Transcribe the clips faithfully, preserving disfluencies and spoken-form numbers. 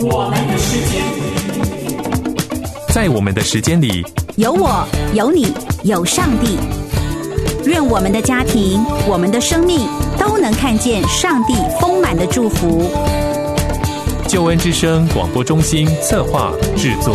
我们的时间， 在我们的时间里， 有我，有你，有上帝。愿我们的家庭，我们的生命都能看见上帝丰满的祝福。 救恩之声广播中心策划制作。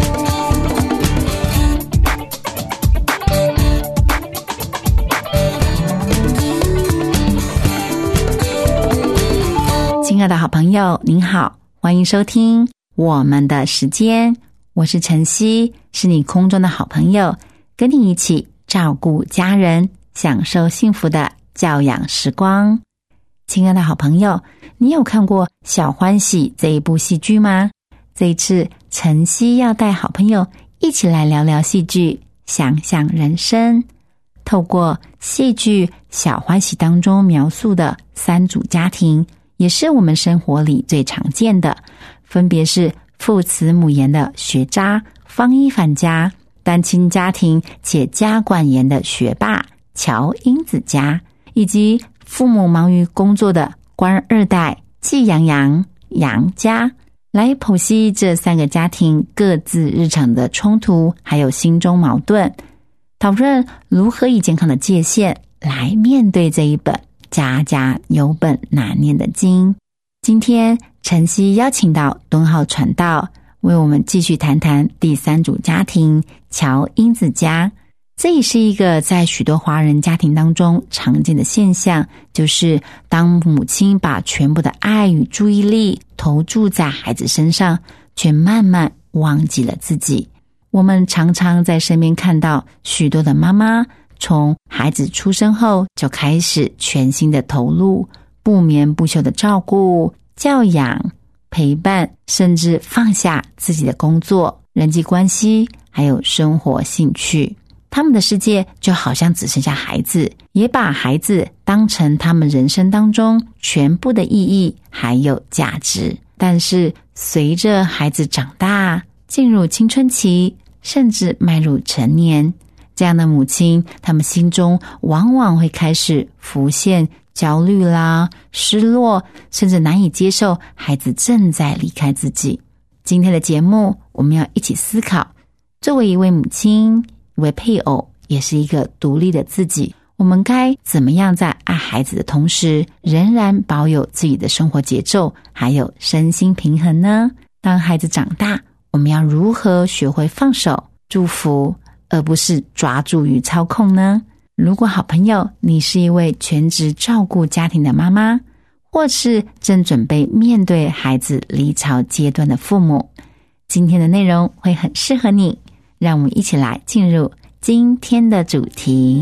亲爱的好朋友，您好，欢迎收听我们的时间，我是晨曦，是你空中的好朋友，跟你一起照顾家人，享受幸福的教养时光。亲爱的好朋友，你有看过《小欢喜》这一部戏剧吗？这一次晨曦要带好朋友一起来聊聊戏剧，想想人生。透过戏剧《小欢喜》当中描述的三组家庭，也是我们生活里最常见的，分别是父慈母严的学渣方一凡家，单亲家庭且家管严的学霸乔英子家，以及父母忙于工作的官二代季阳阳杨家。来剖析这三个家庭各自日常的冲突，还有心中矛盾，讨论如何以健康的界限来面对这一本家家有本难念的经。今天晨曦邀请到敦浩传道，为我们继续谈谈第三组家庭乔英子家。这也是一个在许多华人家庭当中常见的现象，就是当母亲把全部的爱与注意力投注在孩子身上，却慢慢忘记了自己。我们常常在身边看到许多的妈妈从孩子出生后就开始全心的投入，不眠不休的照顾、教养、陪伴，甚至放下自己的工作、人际关系，还有生活兴趣。他们的世界就好像只剩下孩子，也把孩子当成他们人生当中全部的意义还有价值。但是随着孩子长大，进入青春期，甚至迈入成年，这样的母亲，他们心中往往会开始浮现焦虑啦、失落，甚至难以接受孩子正在离开自己。今天的节目，我们要一起思考，作为一位母亲，一位配偶，也是一个独立的自己，我们该怎么样在爱孩子的同时，仍然保有自己的生活节奏，还有身心平衡呢？当孩子长大，我们要如何学会放手、祝福，而不是抓住与操控呢？如果好朋友，你是一位全职照顾家庭的妈妈，或是正准备面对孩子离巢阶段的父母，今天的内容会很适合你。让我们一起来进入今天的主题。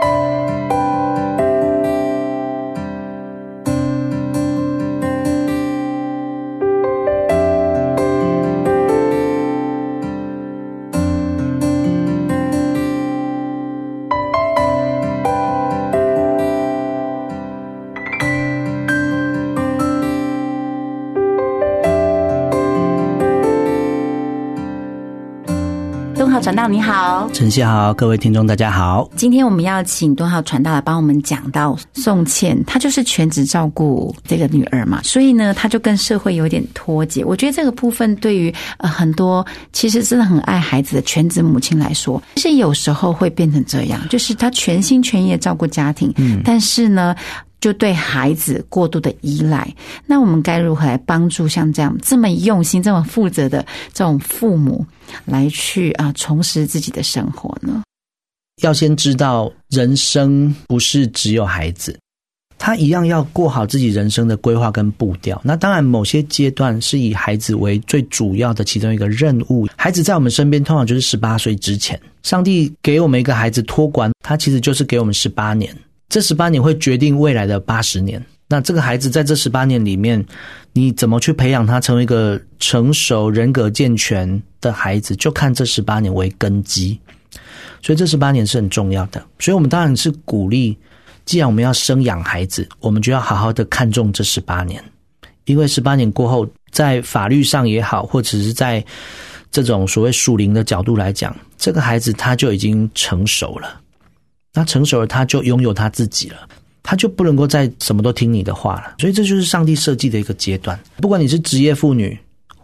敦浩传道你好。 晨曦好，各位听众大家好。 今天我们要请敦浩传道来帮我们讲到宋茜，她就是全职照顾这个女儿嘛，所以呢她就跟社会有点脱节。我觉得这个部分对于呃很多其实真的很爱孩子的全职母亲来说，其实有时候会变成这样，就是她全心全意照顾家庭，嗯，但是呢就对孩子过度的依赖。那我们该如何来帮助像这样这么用心这么负责的这种父母来去啊重拾自己的生活呢？ 要先知道人生不是只有孩子，他一样要过好自己人生的规划跟步调。那当然某些阶段是以孩子为最主要的其中一个任务。孩子在我们身边通常就是十八岁之前，上帝给我们一个孩子托管，他其实就是给我们十八年，这十八年会决定未来的八十年。那这个孩子在这十八年里面，你怎么去培养他成为一个成熟人格健全的孩子，就看这十八年为根基。所以这十八年是很重要的。所以我们当然是鼓励，既然我们要生养孩子，我们就要好好的看重这十八年。因为十八年过后，在法律上也好，或者是在这种所谓属灵的角度来讲，这个孩子他就已经成熟了。那成熟了，他就拥有他自己了，他就不能够再什么都听你的话了。所以这就是上帝设计的一个阶段。不管你是职业妇女，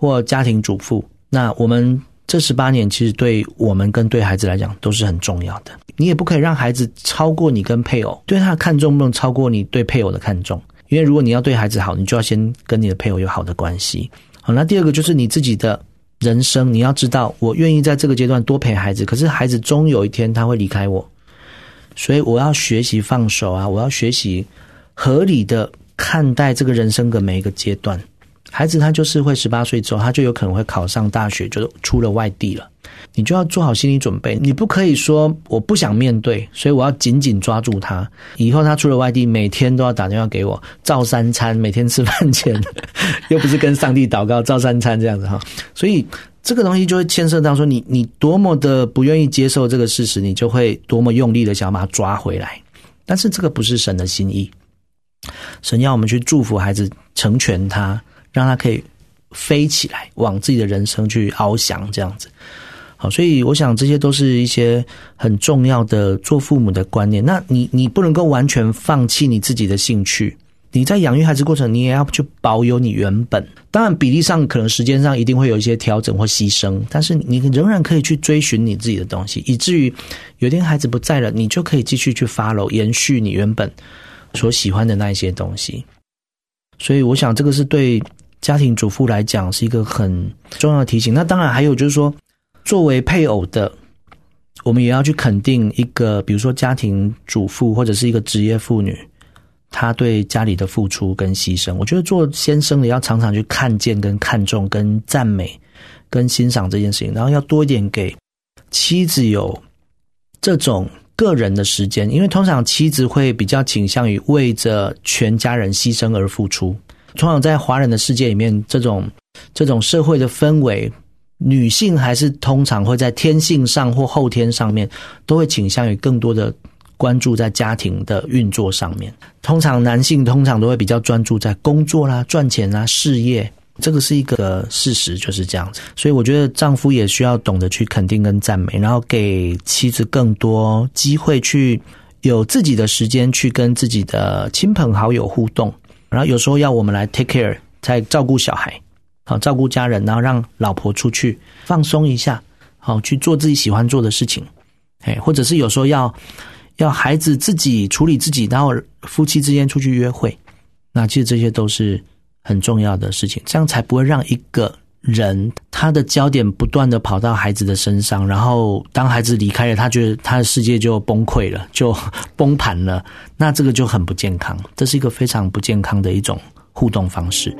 或家庭主妇，那我们这十八年其实对我们跟对孩子来讲都是很重要的。你也不可以让孩子超过你跟配偶，对他的看重不能超过你对配偶的看重，因为如果你要对孩子好，你就要先跟你的配偶有好的关系。好，那第二个就是你自己的人生，你要知道我愿意在这个阶段多陪孩子，可是孩子终有一天他会离开我，所以我要学习放手啊，我要学习合理的看待这个人生的每一个阶段。孩子他就是会十八岁之后，他就有可能会考上大学，就出了外地了，你就要做好心理准备。你不可以说我不想面对，所以我要紧紧抓住他，以后他出了外地每天都要打电话给我，照三餐，每天吃饭前又不是跟上帝祷告，照三餐这样子哈。所以这个东西就会牵涉到说你你多么的不愿意接受这个事实，你就会多么用力的想要把它抓回来。但是这个不是神的心意，神要我们去祝福孩子，成全他，让他可以飞起来，往自己的人生去翱翔这样子。好，所以我想这些都是一些很重要的做父母的观念。那你你不能够完全放弃你自己的兴趣，你在养育孩子过程你也要去保有你原本，当然比例上可能时间上一定会有一些调整或牺牲，但是你仍然可以去追寻你自己的东西，以至于有一天孩子不在了，你就可以继续去 follow 延续你原本所喜欢的那一些东西。所以我想这个是对家庭主妇来讲是一个很重要的提醒。那当然还有就是说，作为配偶的，我们也要去肯定一个比如说家庭主妇或者是一个职业妇女，她对家里的付出跟牺牲。我觉得做先生的要常常去看见跟看重跟赞美跟欣赏这件事情，然后要多一点给妻子有这种个人的时间，因为通常妻子会比较倾向于为着全家人牺牲而付出。通常在华人的世界里面，这种这种社会的氛围，女性还是通常会在天性上或后天上面都会倾向于更多的关注在家庭的运作上面。通常男性通常都会比较专注在工作啦、赚钱啦、事业，这个是一个事实，就是这样子。所以我觉得丈夫也需要懂得去肯定跟赞美，然后给妻子更多机会去有自己的时间去跟自己的亲朋好友互动，然后有时候要我们来 take care， 在照顾小孩，好照顾家人，然后让老婆出去放松一下，好去做自己喜欢做的事情，哎，或者是有时候要要孩子自己处理自己，然后夫妻之间出去约会。那其实这些都是很重要的事情，这样才不会让一个人他的焦点不断的跑到孩子的身上，然后当孩子离开了，他觉得他的世界就崩溃了，就崩盘了，那这个就很不健康，这是一个非常不健康的一种互动方式。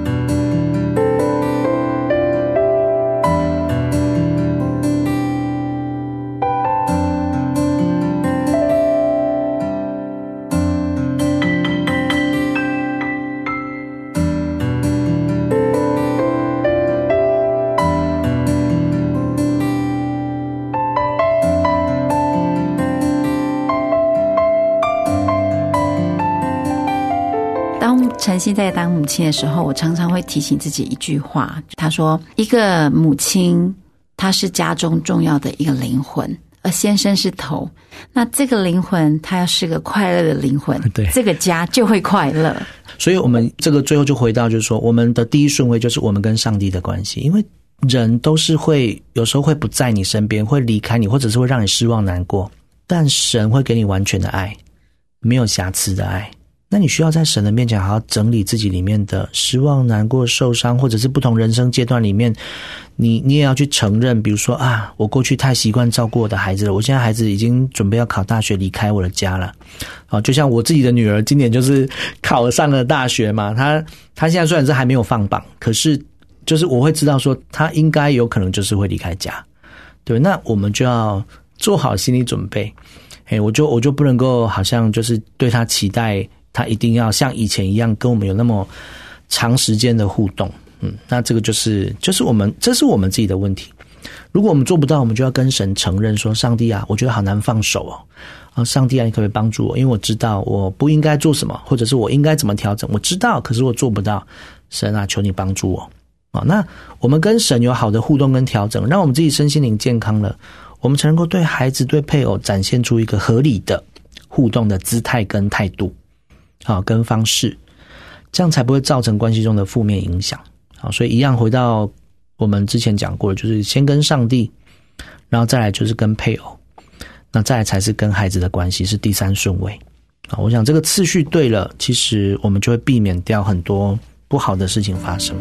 晨曦在当母亲的时候，我常常会提醒自己一句话，他说一个母亲她是家中重要的一个灵魂，而先生是头，那这个灵魂它要是个快乐的灵魂，对，这个家就会快乐。 所以我们这个最后就回到就是说，我们的第一顺位就是我们跟上帝的关系，因为人都是会有时候会不在你身边，会离开你，或者是会让你失望难过，但神会给你完全的爱，没有瑕疵的爱。那你需要在神的面前好好整理自己里面的失望、难过、受伤，或者是不同人生阶段里面，你你也要去承认，比如说啊，我过去太习惯照顾我的孩子了，我现在孩子已经准备要考大学，离开我的家了。啊，就像我自己的女儿今年就是考上了大学嘛，她她现在虽然是还没有放榜，可是就是我会知道说她应该有可能就是会离开家，对，那我们就要做好心理准备。嘿，我就我就不能够好像就是对她期待他一定要像以前一样跟我们有那么长时间的互动，嗯，那这个就是就是我们这是我们自己的问题。如果我们做不到，我们就要跟神承认说，上帝啊，我觉得好难放手哦，啊，上帝啊，你可不可以帮助我？因为我知道我不应该做什么，或者是我应该怎么调整，我知道，可是我做不到。神啊，求你帮助我啊！那我们跟神有好的互动跟调整，让我们自己身心灵健康了，我们才能够对孩子、对配偶展现出一个合理的互动的姿态跟态度。好，跟方式，这样才不会造成关系中的负面影响。 好，所以一样回到我们之前讲过的，就是先跟上帝，然后再来就是跟配偶，那再来才是跟孩子的关系，是第三顺位。啊，我想这个次序对了，其实我们就会避免掉很多不好的事情发生。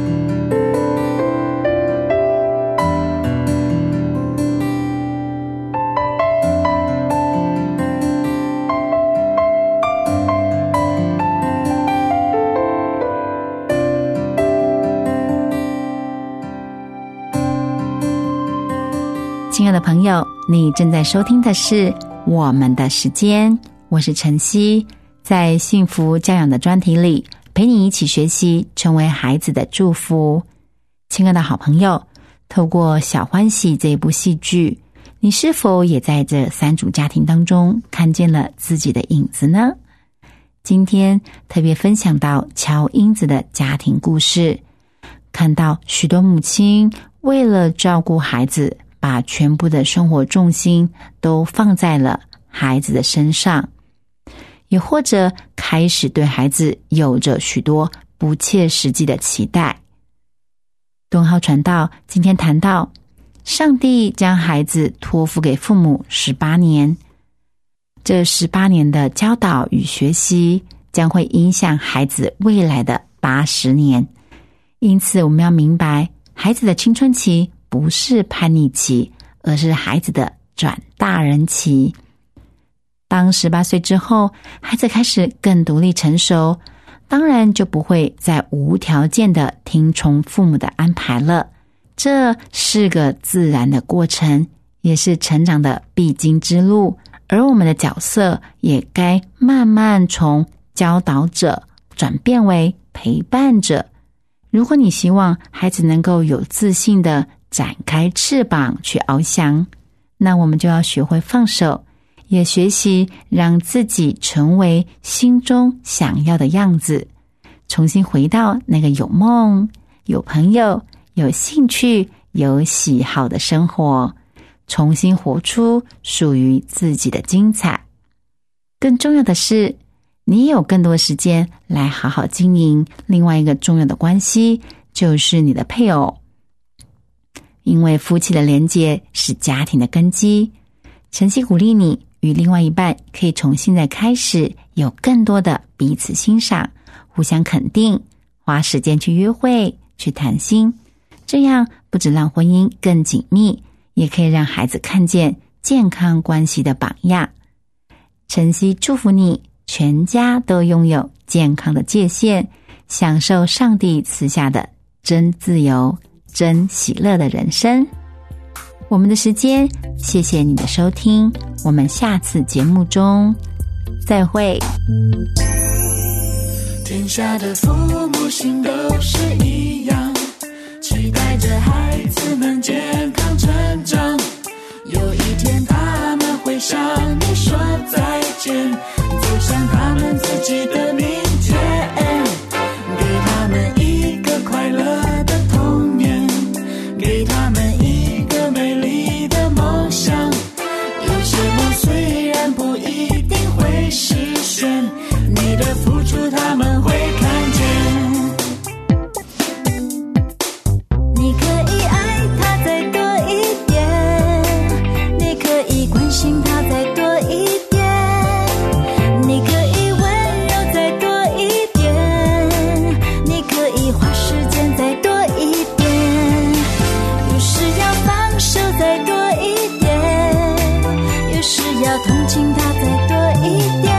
亲爱的朋友，你正在收听的是我们的时间，我是晨曦，在幸福教养的专题里，陪你一起学习成为孩子的祝福。亲爱的好朋友，透过小欢喜这一部戏剧，你是否也在这三组家庭当中看见了自己的影子呢？今天特别分享到乔英子的家庭故事，看到许多母亲为了照顾孩子，把全部的生活重心都放在了孩子的身上，也或者开始对孩子有着许多不切实际的期待。顿号传道今天谈到，上帝将孩子托付给父母十八年，这十八年的教导与学习将会影响孩子未来的八十年。因此我们要明白，孩子的青春期不是叛逆期，而是孩子的转大人期。当十八岁之后，孩子开始更独立成熟，当然就不会再无条件的听从父母的安排了。这是个自然的过程，也是成长的必经之路，而我们的角色也该慢慢从教导者转变为陪伴者。如果你希望孩子能够有自信的展开翅膀去翱翔，那我们就要学会放手，也学习让自己成为心中想要的样子，重新回到那个有梦、有朋友、有兴趣、有喜好的生活，重新活出属于自己的精彩。更重要的是，你有更多时间来好好经营另外一个重要的关系，就是你的配偶。因为夫妻的连结是家庭的根基，晨曦鼓励你与另外一半可以从现在开始有更多的彼此欣赏，互相肯定，花时间去约会，去谈心，这样不只让婚姻更紧密，也可以让孩子看见健康关系的榜样。晨曦祝福你全家都拥有健康的界限，享受上帝赐下的真自由、真喜乐的人生。我们的时间，谢谢你的收听，我们下次节目中再会。 天下的父母心都是一样，期待着孩子能健康成长，有一天他们会向你说再见，走向他们自己的明天，给他们一个快乐的童年，给他们一个美丽的梦想。有些梦虽然不一定会实现，你的付出他们会看见。你可以爱他再多一点，你可以关心他再多一点，你可以温柔再多一点，你可以花时间再多一点，有时要放手再多一点，有时要同情他再多一点。